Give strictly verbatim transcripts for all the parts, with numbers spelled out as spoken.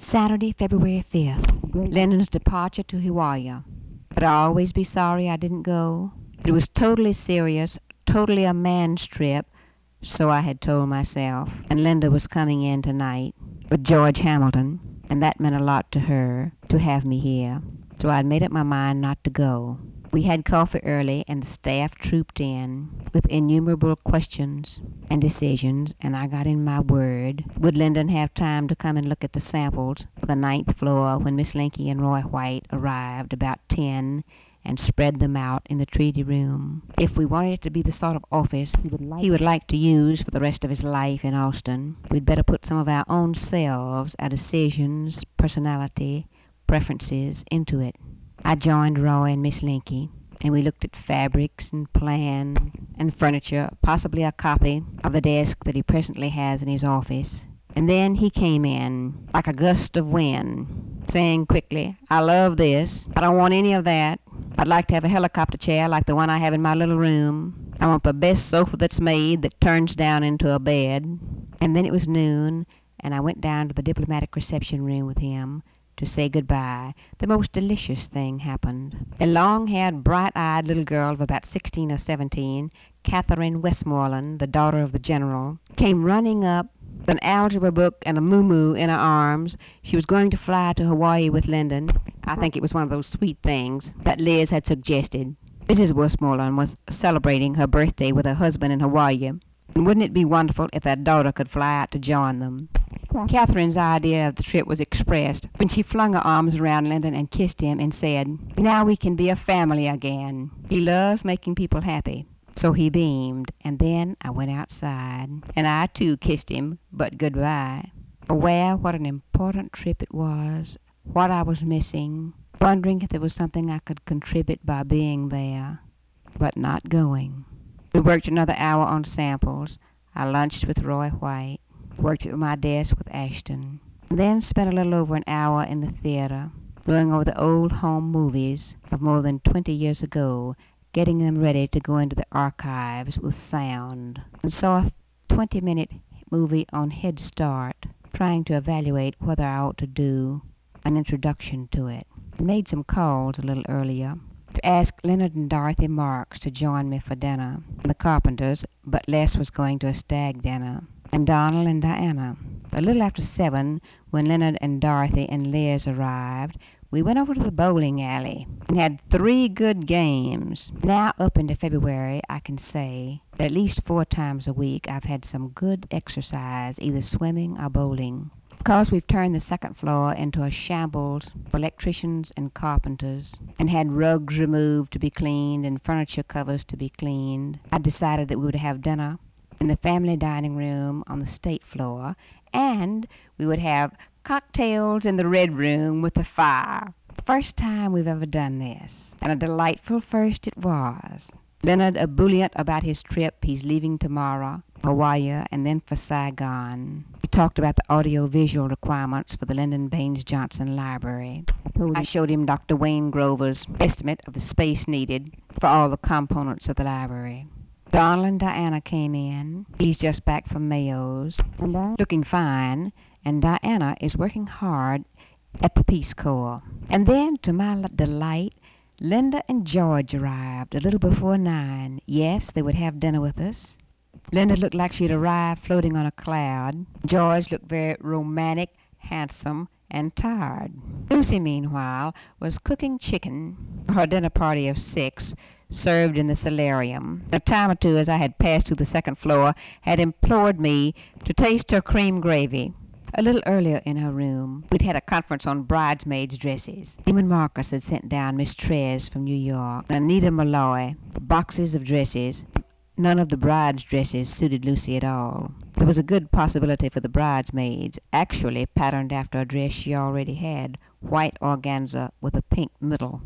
Saturday, February fifth. Lyndon's departure to Hawaii. Would I always be sorry I didn't go? It was totally serious, totally a man's trip, so I had told myself. And Linda was coming in tonight with George Hamilton, and that meant a lot to her, to have me here. So I'd made up my mind not to go. We had coffee early, and the staff trooped in with innumerable questions and decisions, and I got in my word. Would Lyndon have time to come and look at the samples for the ninth floor when Miss Linky and Roy White arrived about ten and spread them out in the treaty room? If we wanted it to be the sort of office he would like, he would like to use for the rest of his life in Austin, we'd better put some of our own selves, our decisions, personality, preferences into it. I joined Roy and Miss Linky, and we looked at fabrics and plans and furniture, possibly a copy of the desk that he presently has in his office. And then he came in, like a gust of wind, saying quickly, "I love this. I don't want any of that. I'd like to have a helicopter chair like the one I have in my little room. I want the best sofa that's made that turns down into a bed." And then it was noon, and I went down to the diplomatic reception room with him to say goodbye. The most delicious thing happened. A long-haired, bright-eyed little girl of about sixteen or seventeen, Catherine Westmoreland, the daughter of the general, came running up with an algebra book and a moo-moo in her arms. She was going to fly to Hawaii with Lyndon. I think it was one of those sweet things that Liz had suggested. Missus Westmoreland was celebrating her birthday with her husband in Hawaii, and wouldn't it be wonderful if their daughter could fly out to join them? Catherine's idea of the trip was expressed when she flung her arms around Lyndon and kissed him and said, "Now we can be a family again." He loves making people happy. So he beamed, and then I went outside, and I too kissed him, but goodbye. Aware what an important trip it was, what I was missing, wondering if there was something I could contribute by being there, but not going. We worked another hour on samples. I lunched with Roy White, worked at my desk with Ashton, and then spent a little over an hour in the theater, going over the old home movies of more than twenty years ago, getting them ready to go into the archives with sound, and saw a twenty-minute movie on Head Start, trying to evaluate whether I ought to do an introduction to it. I made some calls a little earlier to ask Leonard and Dorothy Marks to join me for dinner, and the Carpenters, but Les was going to a stag dinner, and Donald and Diana. A little after seven, when Leonard and Dorothy and Liz arrived, we went over to the bowling alley and had three good games. Now up into February, I can say that at least four times a week I've had some good exercise, either swimming or bowling. Because we've turned the second floor into a shambles for electricians and carpenters, and had rugs removed to be cleaned and furniture covers to be cleaned, I decided that we would have dinner in the family dining room on the state floor, and we would have cocktails in the red room with a fire. First time we've ever done this, and a delightful first it was. Leonard ebullient about his trip. He's leaving tomorrow, Hawaii, and then for Saigon. We talked about the audio-visual requirements for the Lyndon Baines Johnson Library. I showed him Doctor Wayne Grover's estimate of the space needed for all the components of the library. Donald and Diana came in. He's just back from Mayo's, looking fine, and Diana is working hard at the Peace Corps. And then, to my delight, Linda and George arrived a little before nine. Yes, they would have dinner with us. Linda looked like she'd arrived floating on a cloud. George looked very romantic, handsome, and tired. Lucy, meanwhile, was cooking chicken for her dinner party of six, served in the solarium. A time or two, as I had passed through the second floor, had implored me to taste her cream gravy. A little earlier in her room, we'd had a conference on bridesmaids' dresses. Neiman Marcus had sent down Miss Trez from New York, and Anita Malloy, boxes of dresses. None of the brides' dresses suited Lucy at all. There was a good possibility for the bridesmaids, actually patterned after a dress she already had, white organza with a pink middle.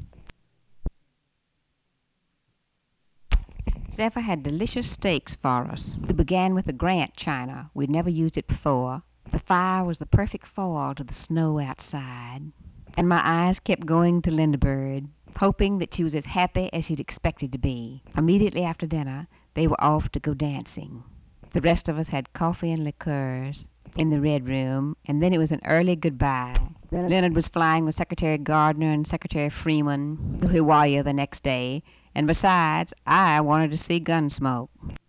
Zephyr had delicious steaks for us. We began with the Grant china. We'd never used it before. The fire was the perfect foil to the snow outside, and my eyes kept going to Lindbergh, hoping that she was as happy as she'd expected to be. Immediately after dinner, they were off to go dancing. The rest of us had coffee and liqueurs in the red room, and then it was an early goodbye. Leonard was flying with Secretary Gardner and Secretary Freeman to Hiwaya the next day, and besides, I wanted to see Gunsmoke.